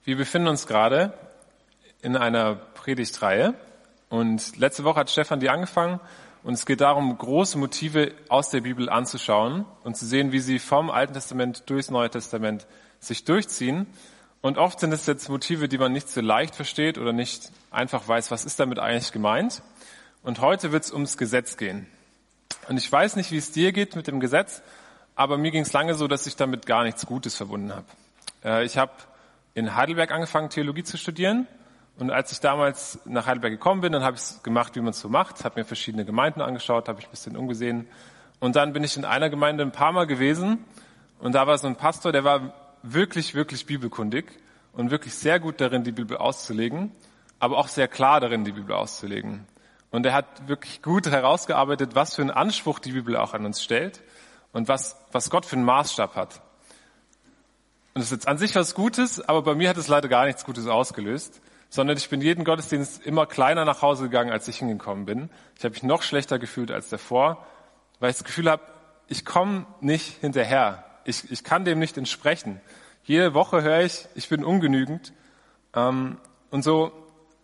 Wir befinden uns gerade in einer Predigtreihe und letzte Woche hat Stefan die angefangen und es geht darum, große Motive aus der Bibel anzuschauen und zu sehen, wie sie vom Alten Testament durchs Neue Testament sich durchziehen. Und oft sind es jetzt Motive, die man nicht so leicht versteht oder nicht einfach weiß, was ist damit eigentlich gemeint. Und heute wird es ums Gesetz gehen. Und ich weiß nicht, wie es dir geht mit dem Gesetz, aber mir ging es lange so, dass ich damit gar nichts Gutes verbunden habe. Ich habe in Heidelberg angefangen, Theologie zu studieren. Und als ich damals nach Heidelberg gekommen bin, dann habe ich es gemacht, wie man es so macht. Habe mir verschiedene Gemeinden angeschaut, habe ich ein bisschen umgesehen. Und dann bin ich in einer Gemeinde ein paar Mal gewesen. Und da war so ein Pastor, der war wirklich, wirklich bibelkundig und wirklich sehr gut darin, die Bibel auszulegen, aber auch sehr klar darin, die Bibel auszulegen. Und er hat wirklich gut herausgearbeitet, was für einen Anspruch die Bibel auch an uns stellt und was Gott für einen Maßstab hat. Und das ist jetzt an sich was Gutes, aber bei mir hat es leider gar nichts Gutes ausgelöst, sondern ich bin jeden Gottesdienst immer kleiner nach Hause gegangen, als ich hingekommen bin. Ich habe mich noch schlechter gefühlt als davor, weil ich das Gefühl habe, ich komme nicht hinterher. Ich kann dem nicht entsprechen. Jede Woche höre ich bin ungenügend. Und so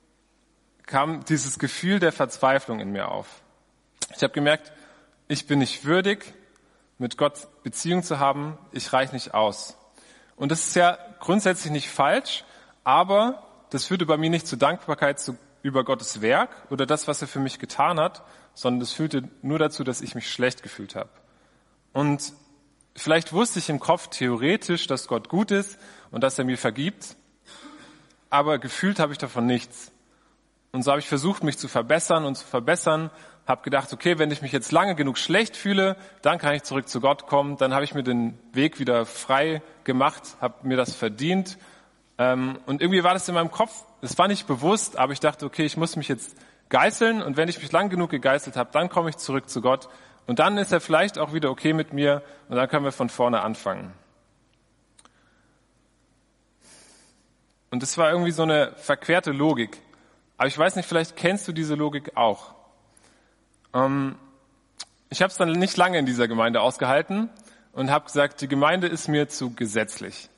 kam dieses Gefühl der Verzweiflung in mir auf. Ich habe gemerkt, ich bin nicht würdig, mit Gott Beziehung zu haben. Ich reiche nicht aus. Und das ist ja grundsätzlich nicht falsch, aber das führte bei mir nicht zur Dankbarkeit über Gottes Werk oder das, was er für mich getan hat, sondern das führte nur dazu, dass ich mich schlecht gefühlt habe. Und vielleicht wusste ich im Kopf theoretisch, dass Gott gut ist und dass er mir vergibt, aber gefühlt habe ich davon nichts. Und so habe ich versucht, mich zu verbessern, habe gedacht, okay, wenn ich mich jetzt lange genug schlecht fühle, dann kann ich zurück zu Gott kommen, dann habe ich mir den Weg wieder frei gemacht, habe mir das verdient. Und irgendwie war das in meinem Kopf, es war nicht bewusst, aber ich dachte, okay, ich muss mich jetzt geißeln und wenn ich mich lang genug gegeißelt habe, dann komme ich zurück zu Gott und dann ist er vielleicht auch wieder okay mit mir und dann können wir von vorne anfangen. Und das war irgendwie so eine verquerte Logik. Aber ich weiß nicht, vielleicht kennst du diese Logik auch. Ich habe es dann nicht lange in dieser Gemeinde ausgehalten und habe gesagt, die Gemeinde ist mir zu gesetzlich.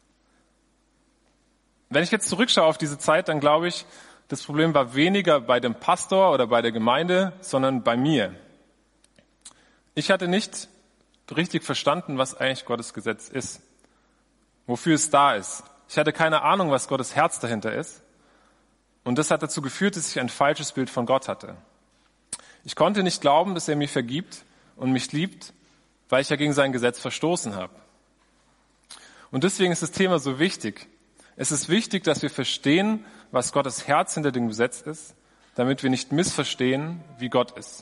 Wenn ich jetzt zurückschaue auf diese Zeit, dann glaube ich, das Problem war weniger bei dem Pastor oder bei der Gemeinde, sondern bei mir. Ich hatte nicht richtig verstanden, was eigentlich Gottes Gesetz ist, wofür es da ist. Ich hatte keine Ahnung, was Gottes Herz dahinter ist. Und das hat dazu geführt, dass ich ein falsches Bild von Gott hatte. Ich konnte nicht glauben, dass er mir vergibt und mich liebt, weil ich ja gegen sein Gesetz verstoßen habe. Und deswegen ist das Thema so wichtig. Es ist wichtig, dass wir verstehen, was Gottes Herz hinter dem Gesetz ist, damit wir nicht missverstehen, wie Gott ist.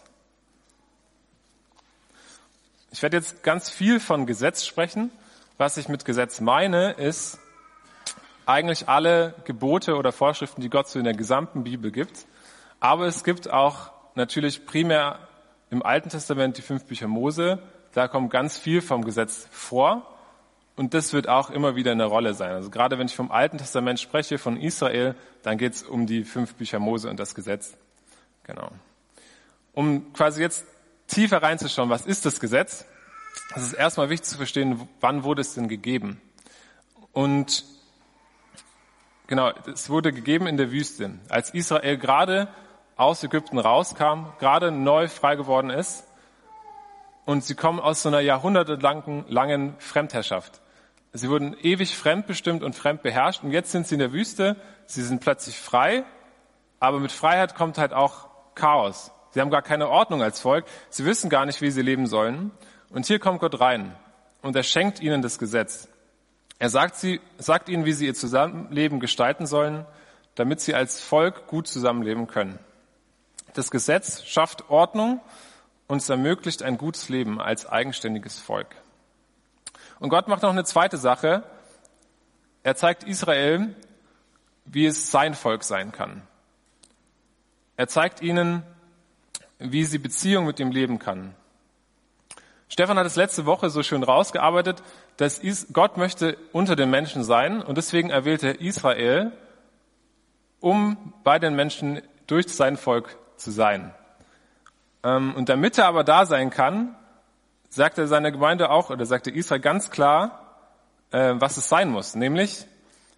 Ich werde jetzt ganz viel von Gesetz sprechen. Was ich mit Gesetz meine, ist eigentlich alle Gebote oder Vorschriften, die Gott so in der gesamten Bibel gibt. Aber es gibt auch natürlich primär im Alten Testament die 5 Bücher Mose. Da kommt ganz viel vom Gesetz vor. Und das wird auch immer wieder eine Rolle sein. Also gerade wenn ich vom Alten Testament spreche, von Israel, dann geht es um die 5 Bücher Mose und das Gesetz. Genau. Um quasi jetzt tiefer reinzuschauen, was ist das Gesetz? Es ist erstmal wichtig zu verstehen, wann wurde es denn gegeben? Und genau, es wurde gegeben in der Wüste, als Israel gerade aus Ägypten rauskam, gerade neu frei geworden ist und sie kommen aus so einer jahrhundertelangen Fremdherrschaft. Sie wurden ewig fremdbestimmt und fremdbeherrscht und jetzt sind sie in der Wüste, sie sind plötzlich frei, aber mit Freiheit kommt halt auch Chaos. Sie haben gar keine Ordnung als Volk, sie wissen gar nicht, wie sie leben sollen und hier kommt Gott rein und er schenkt ihnen das Gesetz. Er sagt ihnen, wie sie ihr Zusammenleben gestalten sollen, damit sie als Volk gut zusammenleben können. Das Gesetz schafft Ordnung und es ermöglicht ein gutes Leben als eigenständiges Volk. Und Gott macht noch eine zweite Sache. Er zeigt Israel, wie es sein Volk sein kann. Er zeigt ihnen, wie sie Beziehung mit ihm leben kann. Stefan hat es letzte Woche so schön rausgearbeitet, dass Gott möchte unter den Menschen sein und deswegen erwählte er Israel, um bei den Menschen durch sein Volk zu sein. Und damit er aber da sein kann, sagt er seiner Gemeinde auch, oder sagt er Israel ganz klar, was es sein muss. Nämlich,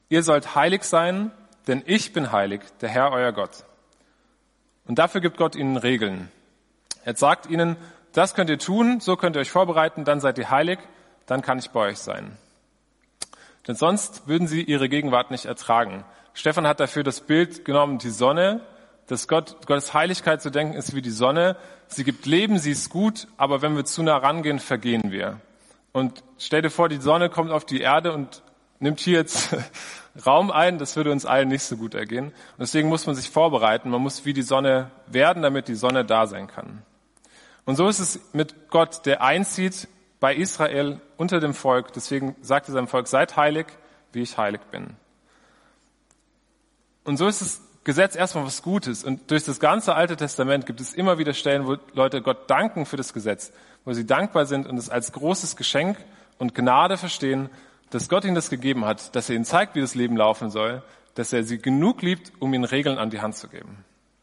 ihr sollt heilig sein, denn ich bin heilig, der Herr, euer Gott. Und dafür gibt Gott ihnen Regeln. Er sagt ihnen, das könnt ihr tun, so könnt ihr euch vorbereiten, dann seid ihr heilig, dann kann ich bei euch sein. Denn sonst würden sie ihre Gegenwart nicht ertragen. Stefan hat dafür das Bild genommen, die Sonne, dass Gottes Heiligkeit zu denken ist wie die Sonne. Sie gibt Leben, sie ist gut, aber wenn wir zu nah rangehen, vergehen wir. Und stell dir vor, die Sonne kommt auf die Erde und nimmt hier jetzt Raum ein, das würde uns allen nicht so gut ergehen. Und deswegen muss man sich vorbereiten, man muss wie die Sonne werden, damit die Sonne da sein kann. Und so ist es mit Gott, der einzieht bei Israel unter dem Volk. Deswegen sagt er seinem Volk, seid heilig, wie ich heilig bin. Und so ist das Gesetz erstmal was Gutes. Und durch das ganze Alte Testament gibt es immer wieder Stellen, wo Leute Gott danken für das Gesetz, wo sie dankbar sind und es als großes Geschenk und Gnade verstehen, dass Gott ihnen das gegeben hat, dass er ihnen zeigt, wie das Leben laufen soll, dass er sie genug liebt, um ihnen Regeln an die Hand zu geben.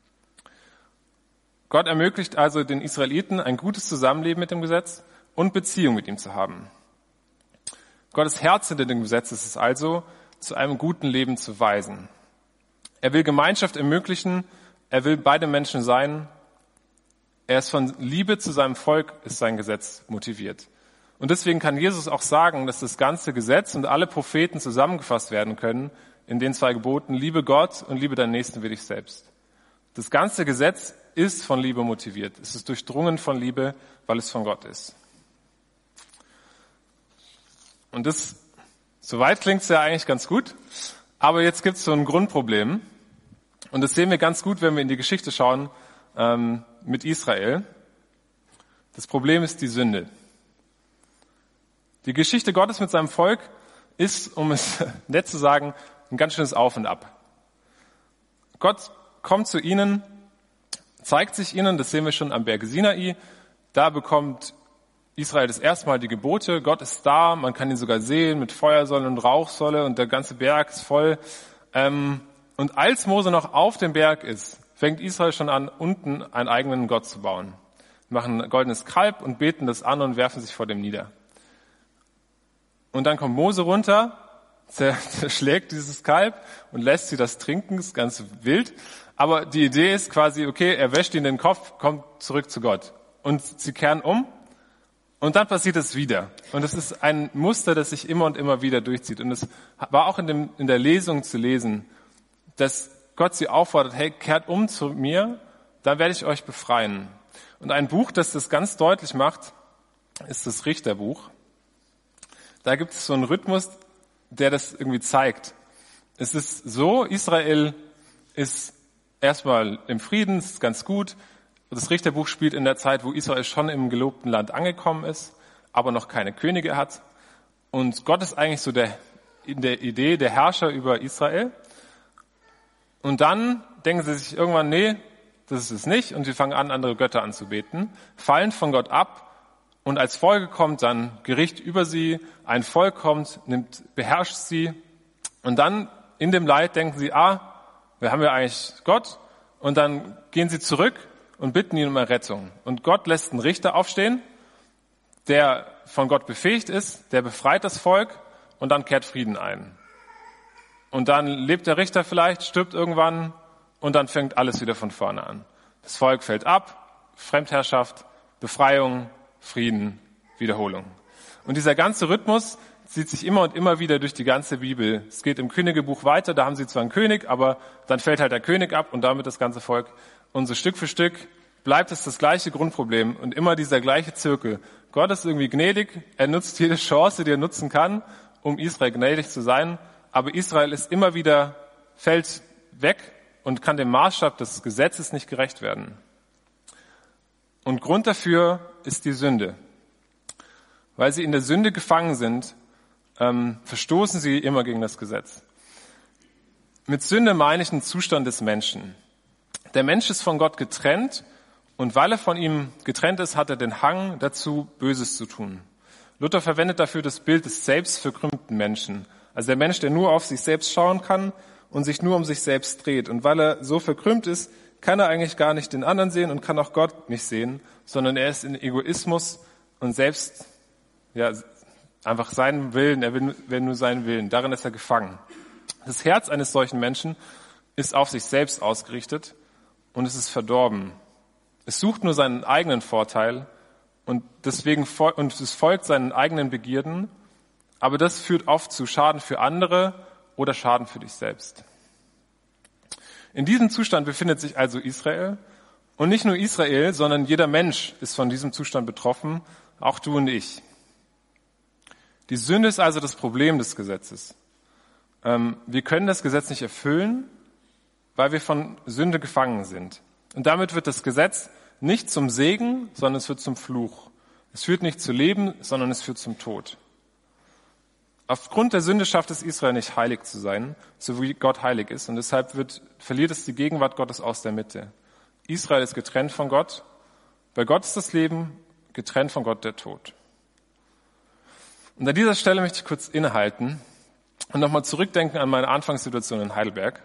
Gott ermöglicht also den Israeliten ein gutes Zusammenleben mit dem Gesetz und Beziehung mit ihm zu haben. Gottes Herz hinter dem Gesetz ist es also, zu einem guten Leben zu weisen. Er will Gemeinschaft ermöglichen, er will bei den Menschen sein. Er ist von Liebe zu seinem Volk, ist sein Gesetz motiviert. Und deswegen kann Jesus auch sagen, dass das ganze Gesetz und alle Propheten zusammengefasst werden können in den 2 Geboten, liebe Gott und liebe deinen Nächsten wie dich selbst. Das ganze Gesetz ist von Liebe motiviert. Es ist durchdrungen von Liebe, weil es von Gott ist. Und das, soweit klingt es ja eigentlich ganz gut, aber jetzt gibt es so ein Grundproblem. Und das sehen wir ganz gut, wenn wir in die Geschichte schauen mit Israel. Das Problem ist die Sünde. Die Geschichte Gottes mit seinem Volk ist, um es nett zu sagen, ein ganz schönes Auf und Ab. Gott kommt zu ihnen, zeigt sich ihnen, das sehen wir schon am Berg Sinai. Da bekommt Israel das erste Mal die Gebote. Gott ist da, man kann ihn sogar sehen mit Feuersäule und Rauchsäule und der ganze Berg ist voll. Und als Mose noch auf dem Berg ist, fängt Israel schon an, unten einen eigenen Gott zu bauen. Sie machen ein goldenes Kalb und beten das an und werfen sich vor dem nieder. Und dann kommt Mose runter, zerschlägt dieses Kalb und lässt sie das trinken, das ist ganz wild. Aber die Idee ist quasi, okay, er wäscht ihnen den Kopf, kommt zurück zu Gott. Und sie kehren um und dann passiert es wieder. Und es ist ein Muster, das sich immer und immer wieder durchzieht. Und es war auch in der Lesung zu lesen, dass Gott sie auffordert, hey, kehrt um zu mir, dann werde ich euch befreien. Und ein Buch, das das ganz deutlich macht, ist das Richterbuch. Da gibt es so einen Rhythmus, der das irgendwie zeigt. Es ist so, Israel ist erstmal im Frieden, es ist ganz gut. Das Richterbuch spielt in der Zeit, wo Israel schon im gelobten Land angekommen ist, aber noch keine Könige hat. Und Gott ist eigentlich so in der Idee der Herrscher über Israel. Und dann denken sie sich irgendwann, nee, das ist es nicht. Und sie fangen an, andere Götter anzubeten, fallen von Gott ab. Und als Folge kommt dann Gericht über sie, ein Volk kommt, beherrscht sie. Und dann in dem Leid denken sie, wir haben ja eigentlich Gott. Und dann gehen sie zurück und bitten ihn um Errettung. Und Gott lässt einen Richter aufstehen, der von Gott befähigt ist, der befreit das Volk und dann kehrt Frieden ein. Und dann lebt der Richter vielleicht, stirbt irgendwann und dann fängt alles wieder von vorne an. Das Volk fällt ab, Fremdherrschaft, Befreiung, Frieden, Wiederholung. Und dieser ganze Rhythmus zieht sich immer und immer wieder durch die ganze Bibel. Es geht im Königebuch weiter, da haben sie zwar einen König, aber dann fällt halt der König ab und damit das ganze Volk. Und so Stück für Stück bleibt es das gleiche Grundproblem und immer dieser gleiche Zirkel. Gott ist irgendwie gnädig, er nutzt jede Chance, die er nutzen kann, um Israel gnädig zu sein. Aber Israel ist immer wieder, fällt weg und kann dem Maßstab des Gesetzes nicht gerecht werden. Und Grund dafür ist die Sünde. Weil sie in der Sünde gefangen sind, verstoßen sie immer gegen das Gesetz. Mit Sünde meine ich einen Zustand des Menschen. Der Mensch ist von Gott getrennt und weil er von ihm getrennt ist, hat er den Hang dazu, Böses zu tun. Luther verwendet dafür das Bild des selbstverkrümmten Menschen. Also der Mensch, der nur auf sich selbst schauen kann und sich nur um sich selbst dreht. Und weil er so verkrümmt ist, kann er eigentlich gar nicht den anderen sehen und kann auch Gott nicht sehen, sondern er ist in Egoismus und selbst, einfach seinen Willen, er will nur seinen Willen. Darin ist er gefangen. Das Herz eines solchen Menschen ist auf sich selbst ausgerichtet und es ist verdorben. Es sucht nur seinen eigenen Vorteil und es folgt seinen eigenen Begierden, aber das führt oft zu Schaden für andere oder Schaden für dich selbst. In diesem Zustand befindet sich also Israel. Und nicht nur Israel, sondern jeder Mensch ist von diesem Zustand betroffen, auch du und ich. Die Sünde ist also das Problem des Gesetzes. Wir können das Gesetz nicht erfüllen, weil wir von Sünde gefangen sind. Und damit wird das Gesetz nicht zum Segen, sondern es wird zum Fluch. Es führt nicht zu Leben, sondern es führt zum Tod. Aufgrund der Sünde schafft es Israel nicht, heilig zu sein, so wie Gott heilig ist. Und deshalb verliert es die Gegenwart Gottes aus der Mitte. Israel ist getrennt von Gott. Bei Gott ist das Leben, getrennt von Gott der Tod. Und an dieser Stelle möchte ich kurz innehalten und nochmal zurückdenken an meine Anfangssituation in Heidelberg.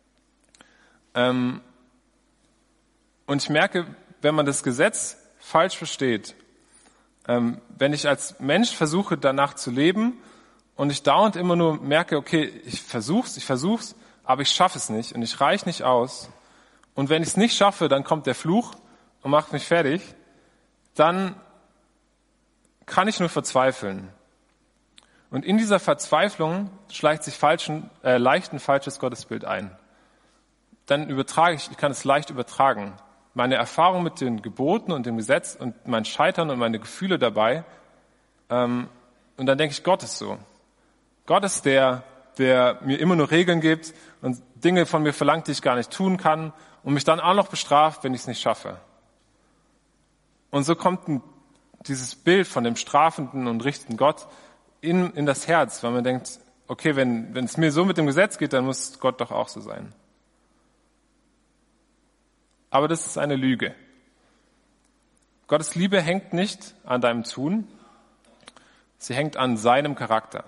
Und ich merke, wenn man das Gesetz falsch versteht, wenn ich als Mensch versuche, danach zu leben und ich dauernd immer nur merke, okay, ich versuch's, aber ich schaffe es nicht und ich reiche nicht aus. Und wenn ich es nicht schaffe, dann kommt der Fluch und macht mich fertig, dann kann ich nur verzweifeln. Und in dieser Verzweiflung schleicht sich leicht ein falsches Gottesbild ein. Dann ich kann es leicht übertragen. Meine Erfahrung mit den Geboten und dem Gesetz und mein Scheitern und meine Gefühle dabei. Und dann denke ich, Gott ist so. Gott ist der mir immer nur Regeln gibt und Dinge von mir verlangt, die ich gar nicht tun kann und mich dann auch noch bestraft, wenn ich es nicht schaffe. Und so kommt dieses Bild von dem strafenden und richtenden Gott in das Herz, weil man denkt, okay, wenn es mir so mit dem Gesetz geht, dann muss Gott doch auch so sein. Aber das ist eine Lüge. Gottes Liebe hängt nicht an deinem Tun, sie hängt an seinem Charakter.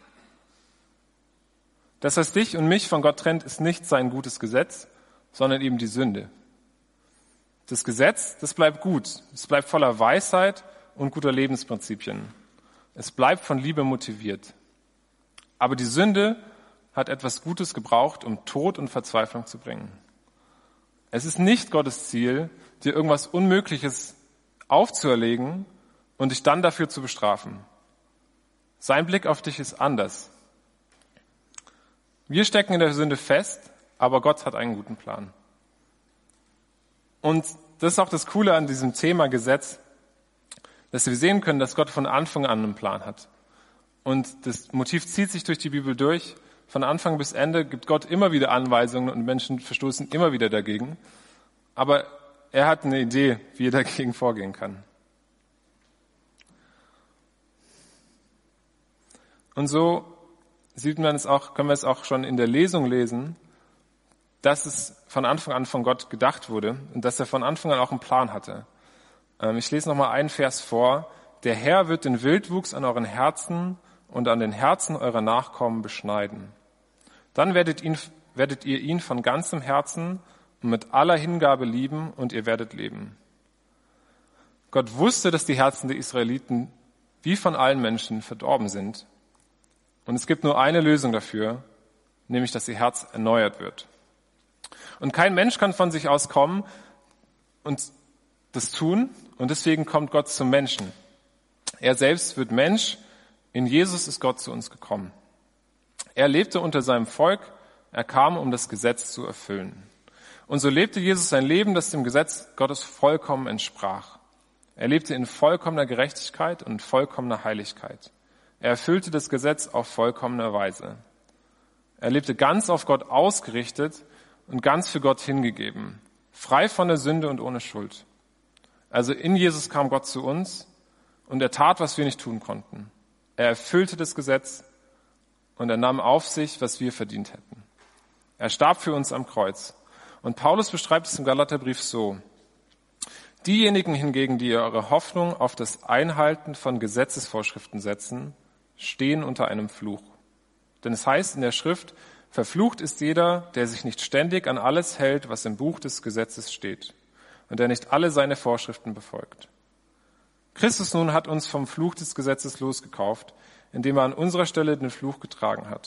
Das, was dich und mich von Gott trennt, ist nicht sein gutes Gesetz, sondern eben die Sünde. Das Gesetz, das bleibt gut. Es bleibt voller Weisheit und guter Lebensprinzipien. Es bleibt von Liebe motiviert. Aber die Sünde hat etwas Gutes gebraucht, um Tod und Verzweiflung zu bringen. Es ist nicht Gottes Ziel, dir irgendwas Unmögliches aufzuerlegen und dich dann dafür zu bestrafen. Sein Blick auf dich ist anders. Wir stecken in der Sünde fest, aber Gott hat einen guten Plan. Und das ist auch das Coole an diesem Thema Gesetz, dass wir sehen können, dass Gott von Anfang an einen Plan hat. Und das Motiv zieht sich durch die Bibel durch. Von Anfang bis Ende gibt Gott immer wieder Anweisungen und Menschen verstoßen immer wieder dagegen. Aber er hat eine Idee, wie er dagegen vorgehen kann. Und so können wir es auch schon in der Lesung lesen, dass es von Anfang an von Gott gedacht wurde und dass er von Anfang an auch einen Plan hatte. Ich lese nochmal einen Vers vor. Der Herr wird den Wildwuchs an euren Herzen und an den Herzen eurer Nachkommen beschneiden. Dann werdet ihr ihn von ganzem Herzen und mit aller Hingabe lieben und ihr werdet leben. Gott wusste, dass die Herzen der Israeliten wie von allen Menschen verdorben sind. Und es gibt nur eine Lösung dafür, nämlich dass ihr Herz erneuert wird. Und kein Mensch kann von sich aus kommen und das tun. Und deswegen kommt Gott zum Menschen. Er selbst wird Mensch. In Jesus ist Gott zu uns gekommen. Er lebte unter seinem Volk. Er kam, um das Gesetz zu erfüllen. Und so lebte Jesus ein Leben, das dem Gesetz Gottes vollkommen entsprach. Er lebte in vollkommener Gerechtigkeit und vollkommener Heiligkeit. Er erfüllte das Gesetz auf vollkommene Weise. Er lebte ganz auf Gott ausgerichtet und ganz für Gott hingegeben, frei von der Sünde und ohne Schuld. Also in Jesus kam Gott zu uns und er tat, was wir nicht tun konnten. Er erfüllte das Gesetz und er nahm auf sich, was wir verdient hätten. Er starb für uns am Kreuz. Und Paulus beschreibt es im Galaterbrief so: Diejenigen hingegen, die ihre Hoffnung auf das Einhalten von Gesetzesvorschriften setzen, stehen unter einem Fluch. Denn es heißt in der Schrift, verflucht ist jeder, der sich nicht ständig an alles hält, was im Buch des Gesetzes steht, und der nicht alle seine Vorschriften befolgt. Christus nun hat uns vom Fluch des Gesetzes losgekauft, indem er an unserer Stelle den Fluch getragen hat.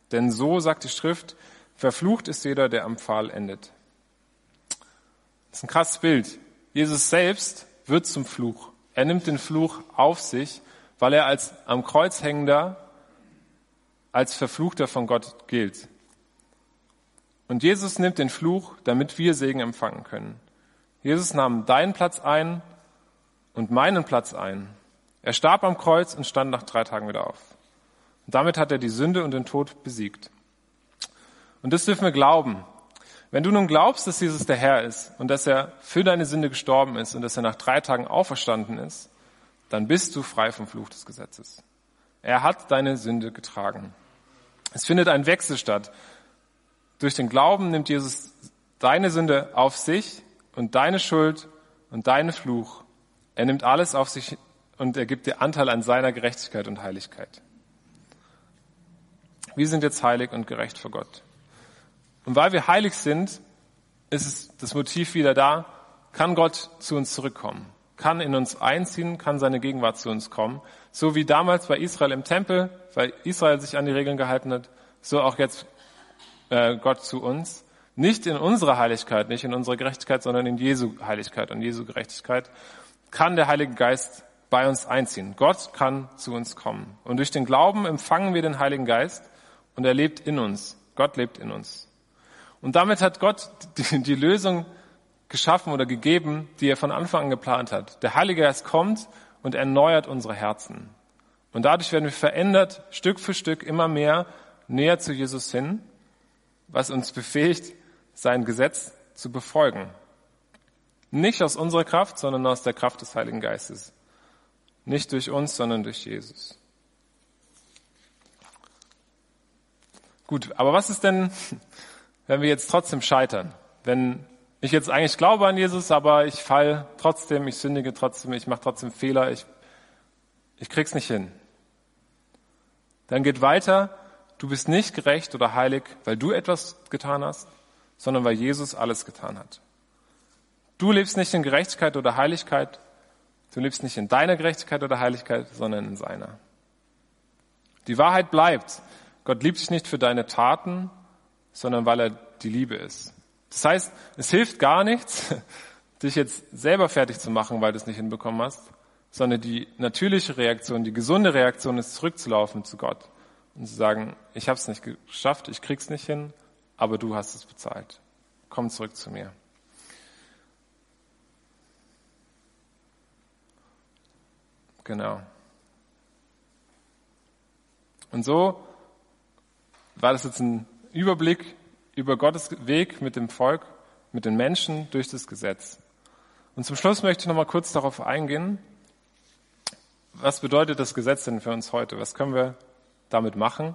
Denn so sagt die Schrift, verflucht ist jeder, der am Pfahl endet. Das ist ein krasses Bild. Jesus selbst wird zum Fluch. Er nimmt den Fluch auf sich, weil er als am Kreuz hängender, als Verfluchter von Gott gilt. Und Jesus nimmt den Fluch, damit wir Segen empfangen können. Jesus nahm deinen Platz ein und meinen Platz ein. Er starb am Kreuz und stand nach 3 Tagen wieder auf. Und damit hat er die Sünde und den Tod besiegt. Und das dürfen wir glauben. Wenn du nun glaubst, dass Jesus der Herr ist und dass er für deine Sünde gestorben ist und dass er nach 3 Tagen auferstanden ist, dann bist du frei vom Fluch des Gesetzes. Er hat deine Sünde getragen. Es findet ein Wechsel statt. Durch den Glauben nimmt Jesus deine Sünde auf sich und deine Schuld und deinen Fluch. Er nimmt alles auf sich und er gibt dir Anteil an seiner Gerechtigkeit und Heiligkeit. Wir sind jetzt heilig und gerecht vor Gott. Und weil wir heilig sind, ist das Motiv wieder da, kann Gott zu uns zurückkommen, kann in uns einziehen, kann seine Gegenwart zu uns kommen. So wie damals bei Israel im Tempel, weil Israel sich an die Regeln gehalten hat, so auch jetzt Gott zu uns. Nicht in unserer Heiligkeit, nicht in unserer Gerechtigkeit, sondern in Jesu Heiligkeit und Jesu Gerechtigkeit kann der Heilige Geist bei uns einziehen. Gott kann zu uns kommen. Und durch den Glauben empfangen wir den Heiligen Geist und er lebt in uns. Gott lebt in uns. Und damit hat Gott die Lösung geschaffen oder gegeben, die er von Anfang an geplant hat. Der Heilige Geist kommt und erneuert unsere Herzen. Und dadurch werden wir verändert, Stück für Stück immer mehr näher zu Jesus hin, was uns befähigt, sein Gesetz zu befolgen. Nicht aus unserer Kraft, sondern aus der Kraft des Heiligen Geistes. Nicht durch uns, sondern durch Jesus. Gut, aber was ist denn, wenn wir jetzt trotzdem scheitern? Wenn ich jetzt eigentlich glaube an Jesus, aber ich falle trotzdem, ich sündige trotzdem, ich mache trotzdem Fehler, ich krieg's nicht hin. Dann geht weiter, du bist nicht gerecht oder heilig, weil du etwas getan hast, sondern weil Jesus alles getan hat. Du lebst nicht in Gerechtigkeit oder Heiligkeit, du lebst nicht in deiner Gerechtigkeit oder Heiligkeit, sondern in seiner. Die Wahrheit bleibt, Gott liebt dich nicht für deine Taten, sondern weil er die Liebe ist. Das heißt, es hilft gar nichts, dich jetzt selber fertig zu machen, weil du es nicht hinbekommen hast, sondern die natürliche Reaktion, die gesunde Reaktion ist, zurückzulaufen zu Gott und zu sagen, ich habe es nicht geschafft, ich krieg's nicht hin, aber du hast es bezahlt. Komm zurück zu mir. Genau. Und so war das jetzt ein Überblick über Gottes Weg mit dem Volk, mit den Menschen durch das Gesetz. Und zum Schluss möchte ich noch mal kurz darauf eingehen, was bedeutet das Gesetz denn für uns heute? Was können wir damit machen?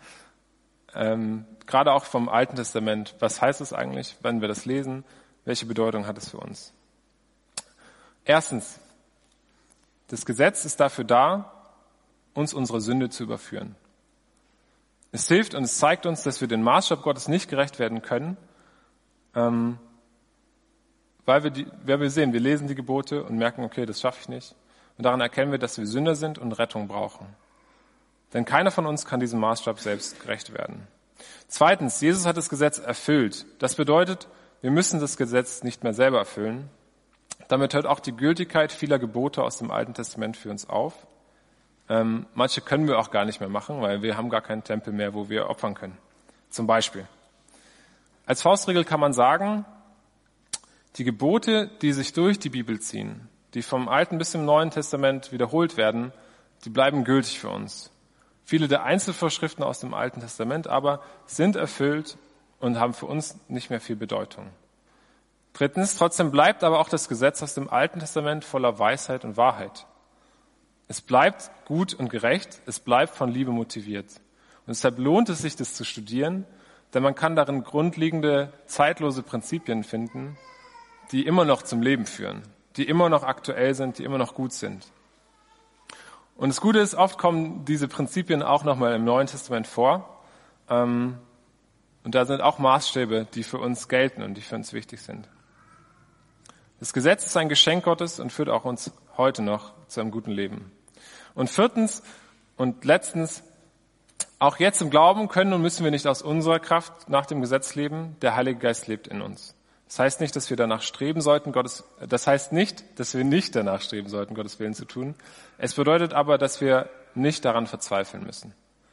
Gerade auch vom Alten Testament. Was heißt es eigentlich, wenn wir das lesen? Welche Bedeutung hat es für uns? Erstens, das Gesetz ist dafür da, uns unsere Sünde zu überführen. Es hilft und es zeigt uns, dass wir den Maßstab Gottes nicht gerecht werden können, weil wir sehen, wir lesen die Gebote und merken, okay, das schaffe ich nicht. Und daran erkennen wir, dass wir Sünder sind und Rettung brauchen. Denn keiner von uns kann diesem Maßstab selbst gerecht werden. Zweitens, Jesus hat das Gesetz erfüllt. Das bedeutet, wir müssen das Gesetz nicht mehr selber erfüllen. Damit hört auch die Gültigkeit vieler Gebote aus dem Alten Testament für uns auf. Manche können wir auch gar nicht mehr machen, weil wir haben gar keinen Tempel mehr, wo wir opfern können. Zum Beispiel. Als Faustregel kann man sagen, die Gebote, die sich durch die Bibel ziehen, die vom Alten bis zum Neuen Testament wiederholt werden, die bleiben gültig für uns. Viele der Einzelvorschriften aus dem Alten Testament aber sind erfüllt und haben für uns nicht mehr viel Bedeutung. Drittens, trotzdem bleibt aber auch das Gesetz aus dem Alten Testament voller Weisheit und Wahrheit. Es bleibt gut und gerecht, es bleibt von Liebe motiviert. Und deshalb lohnt es sich, das zu studieren, denn man kann darin grundlegende, zeitlose Prinzipien finden, die immer noch zum Leben führen, die immer noch aktuell sind, die immer noch gut sind. Und das Gute ist, oft kommen diese Prinzipien auch nochmal im Neuen Testament vor. Und da sind auch Maßstäbe, die für uns gelten und die für uns wichtig sind. Das Gesetz ist ein Geschenk Gottes und führt auch uns heute noch zu einem guten Leben. Und viertens und letztens, Auch jetzt im Glauben können und müssen wir nicht aus unserer Kraft nach dem Gesetz leben. Der Heilige Geist lebt in uns. Das heißt nicht, dass wir danach streben sollten, Gottes Willen zu tun. Es bedeutet aber, dass wir nicht daran verzweifeln müssen.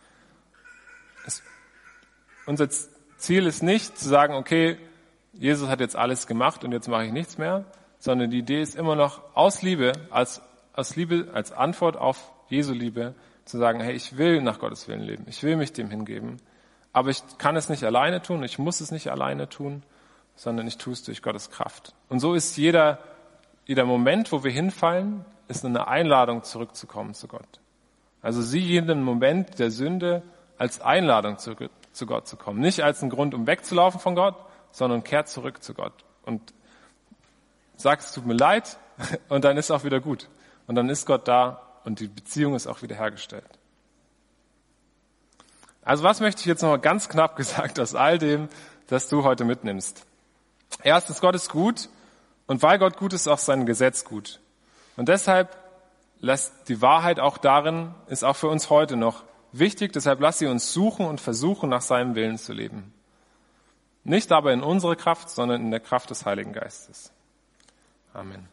Unser Ziel ist nicht zu sagen, okay, Jesus hat jetzt alles gemacht und jetzt mache ich nichts mehr, sondern die Idee ist immer noch aus Liebe, als Antwort auf Jesu Liebe, zu sagen, hey, ich will nach Gottes Willen leben, ich will mich dem hingeben, aber ich kann es nicht alleine tun, ich muss es nicht alleine tun, sondern ich tue es durch Gottes Kraft. Und so ist jeder Moment, wo wir hinfallen, ist eine Einladung, zurückzukommen zu Gott. Also sieh jeden Moment der Sünde als Einladung, zu Gott zu kommen. Nicht als ein Grund, um wegzulaufen von Gott, sondern kehrt zurück zu Gott. Und sag, es tut mir leid, und dann ist auch wieder gut. Und dann ist Gott da und die Beziehung ist auch wieder hergestellt. Also was möchte ich jetzt noch mal ganz knapp gesagt aus all dem, das du heute mitnimmst? Erstens, Gott ist gut und weil Gott gut ist, ist auch sein Gesetz gut. Und deshalb lässt die Wahrheit auch darin, ist auch für uns heute noch wichtig, deshalb lass sie uns suchen und versuchen, nach seinem Willen zu leben. Nicht aber in unserer Kraft, sondern in der Kraft des Heiligen Geistes. Amen.